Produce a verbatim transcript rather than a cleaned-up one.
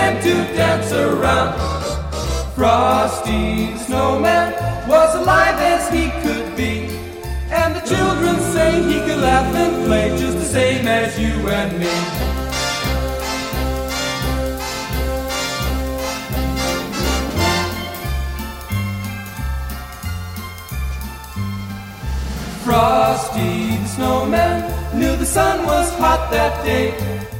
began to dance around. Frosty the Snowman was alive as he could be, and the children say he could laugh and play just the same as you and me. Frosty the Snowman knew the sun was hot that day,